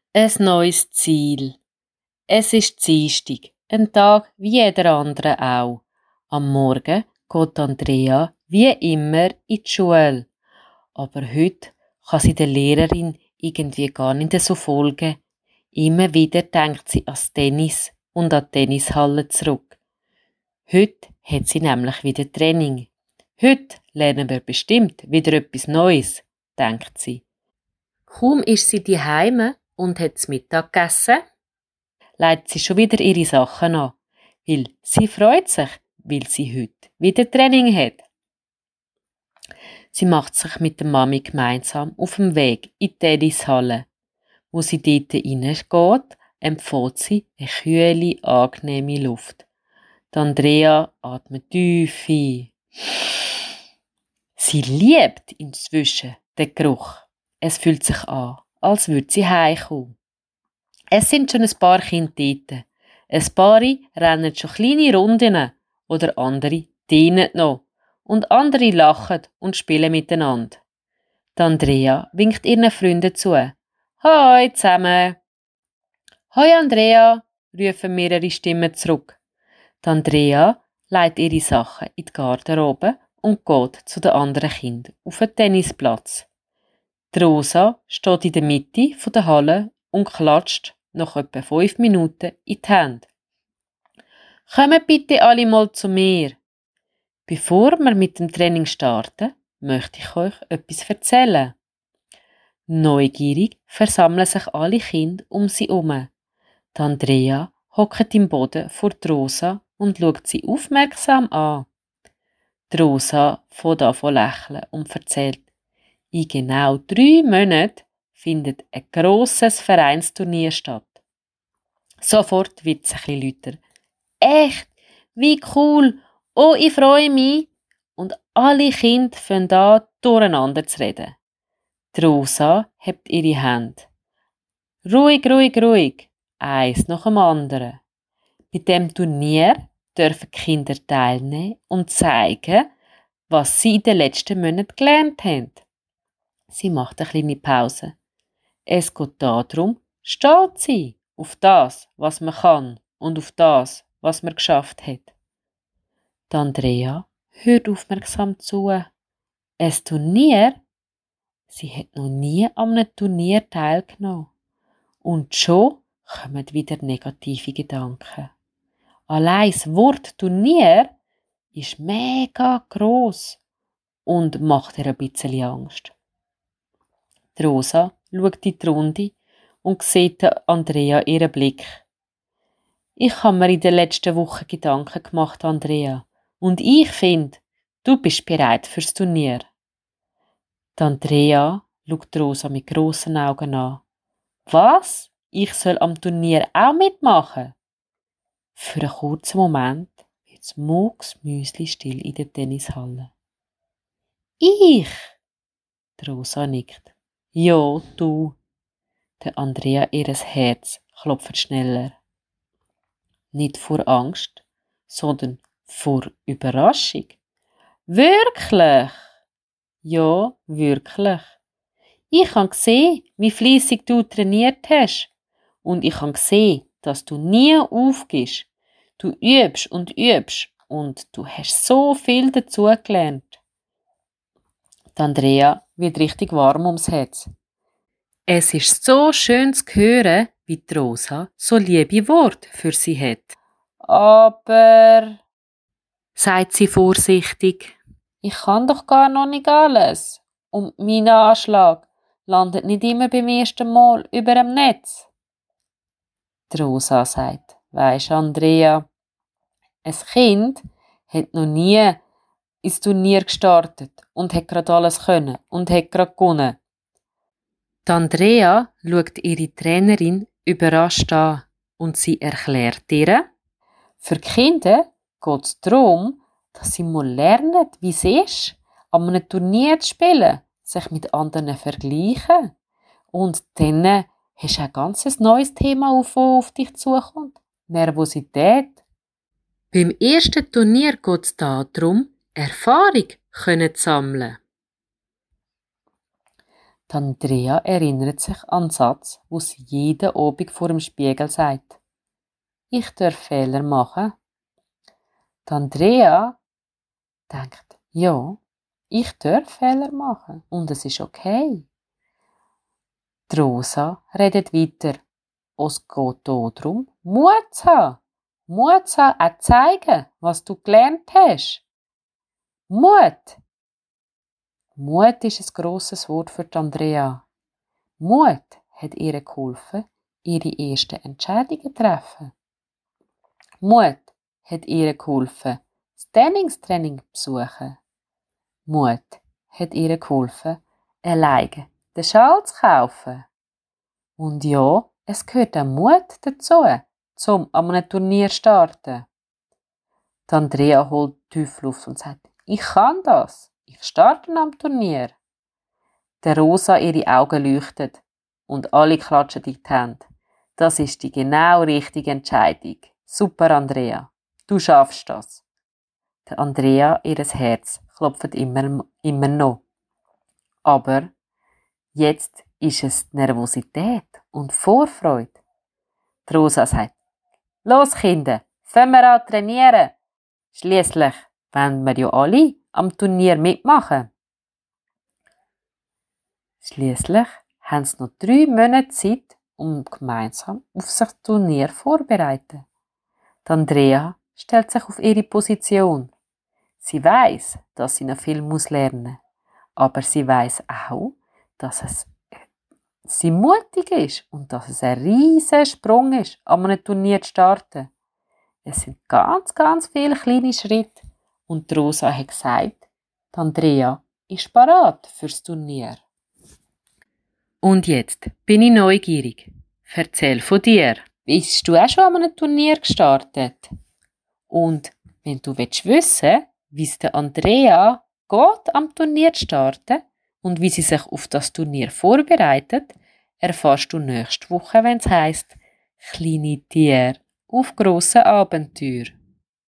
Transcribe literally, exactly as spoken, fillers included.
Ein neues Ziel. Es ist Dienstag, ein Tag wie jeder andere auch. Am Morgen geht Andrea wie immer in die Schule. Aber heute kann sie der Lehrerin irgendwie gar nicht so folgen. Immer wieder denkt sie ans Tennis und an die Tennishalle zurück. Heute hat sie nämlich wieder Training. Heute lernen wir bestimmt wieder etwas Neues, denkt sie. Kaum ist sie daheim und hat zu Mittag gegessen, legt sie schon wieder ihre Sachen an, weil sie freut sich, weil sie heute wieder Training hat. Sie macht sich mit der Mami gemeinsam auf dem Weg in die Tennishalle. Wo sie dort reingeht, empfiehlt sie eine kühle, angenehme Luft. Die Andrea atmet tief ein. Sie liebt inzwischen den Geruch. Es fühlt sich an, als würde sie heimkommen. Es sind schon ein paar Kinder dort. Ein paar rennen schon kleine Runden oder andere dienen noch. Und andere lachen und spielen miteinander. Die Andrea winkt ihren Freunden zu. «Hoi zusammen!» «Hoi Andrea!» rufen mehrere Stimmen zurück. Die Andrea legt ihre Sachen in die Garderobe und geht zu den anderen Kindern auf den Tennisplatz. Die Rosa steht in der Mitte der Halle und klatscht nach etwa fünf Minuten in die Hände. «Kommt bitte alle mal zu mir!» Bevor wir mit dem Training starten, möchte ich euch etwas erzählen. Neugierig versammeln sich alle Kinder um sie herum. Die Andrea hockt im Boden vor die Rosa und schaut sie aufmerksam an. Die Rosa fängt an zu lächeln und erzählt, in genau drei Monaten findet ein grosses Vereinsturnier statt. Sofort wird es ein bisschen lauter. «Echt? Wie cool! Oh, ich freue mich!» Und alle Kinder fangen an, durcheinander zu reden. Die Rosa hebt ihre Hände. «Ruhig, ruhig, ruhig!» Eins nach dem anderen. Bei diesem Turnier dürfen die Kinder teilnehmen und zeigen, was sie in den letzten Monaten gelernt haben. Sie macht eine kleine Pause. Es geht darum, stolz zu sein auf das, was man kann und auf das, was man geschafft hat. Die Andrea hört aufmerksam zu. Ein Turnier? Sie hat noch nie an einem Turnier teilgenommen. Und schon kommen wieder negative Gedanken. Allein das Wort Turnier ist mega gross und macht ihr ein bisschen Angst. Die Rosa schaut in die Runde und sieht Andrea ihren Blick. «Ich habe mir in den letzten Wochen Gedanken gemacht, Andrea. Und ich finde, du bist bereit fürs Turnier.» Die Andrea schaut Rosa mit grossen Augen an. «Was? Ich soll am Turnier auch mitmachen?» Für einen kurzen Moment wird es mucksmüsli still in der Tennishalle. «Ich?» Die Rosa nickt. «Ja, du.» Der Andrea, ihres Herz klopft schneller. Nicht vor Angst, sondern vor Überraschung. «Wirklich?» «Ja, wirklich. Ich habe gesehen, wie fleissig du trainiert hast. Und ich habe gesehen, dass du nie aufgibst. Du übst und übst und du hast so viel dazugelernt.» Die Andrea wird richtig warm ums Herz. Es ist so schön zu hören, wie die Rosa so liebe Worte für sie hat. «Aber», sagt sie vorsichtig, «ich kann doch gar noch nicht alles. Und mein Anschlag landet nicht immer beim ersten Mal über dem Netz.» Die Rosa sagt, «Weisst, Andrea, ein Kind hat noch nie ins Turnier gestartet und hat gerade alles können und hat gerade gewonnen.» Die Andrea schaut ihre Trainerin überrascht an und sie erklärt ihr, für die Kinder geht es darum, dass sie mal lernen, wie es ist, an einem Turnier zu spielen, sich mit anderen vergleichen. Und dann hast du ein ganz neues Thema, auf, das auf dich zukommt. Nervosität. Beim ersten Turnier geht es darum, Erfahrung zu sammeln. Die Andrea erinnert sich an den Satz, wo sie jeden Abend vor dem Spiegel sagt. Ich darf Fehler machen. Die Andrea denkt, ja, ich darf Fehler machen und es ist okay. Die Rosa redet weiter. Es geht hier darum, Mut zu haben. Mut zu haben, auch zeigen, was du gelernt hast. Mut. Mut ist ein grosses Wort für die Andrea. Mut hat ihr geholfen, ihre ersten Entscheidungen zu treffen. Mut hat ihr geholfen, das Trainingstraining zu besuchen. Mut hat ihr geholfen, alleine den Schal zu kaufen. Und ja, es gehört auch Mut dazu, um an einem Turnier zu starten. Die Andrea holt tief Luft und sagt, ich kann das, ich starte am Turnier. Der Rosa ihre Augen leuchten und alle klatschen in die Hände. Das ist die genau richtige Entscheidung. Super, Andrea. Du schaffst das. Der Andrea, ihr Herz, klopft immer, immer noch. Aber jetzt ist es die Nervosität und Vorfreude. Die Rosa sagt, los Kinder, fangen wir an trainieren. Schliesslich wollen wir ja alle am Turnier mitmachen. Schliesslich haben sie noch drei Monate Zeit, um gemeinsam auf das Turnier vorzubereiten. Die Andrea stellt sich auf ihre Position. Sie weiss, dass sie noch viel lernen muss, aber sie weiss auch, dass es sie mutig ist und dass es ein riesiger Sprung ist, an einem Turnier zu starten. Es sind ganz, ganz viele kleine Schritte und Rosa hat gesagt, die Andrea ist parat fürs Turnier. Und jetzt bin ich neugierig. Erzähl von dir. Bist du auch schon an einem Turnier gestartet? Und wenn du wissen willst, wie es der Andrea geht, am Turnier zu starten und wie sie sich auf das Turnier vorbereitet, erfährst du nächste Woche, wenn es heisst, kleine Tiere auf grossen Abenteuer.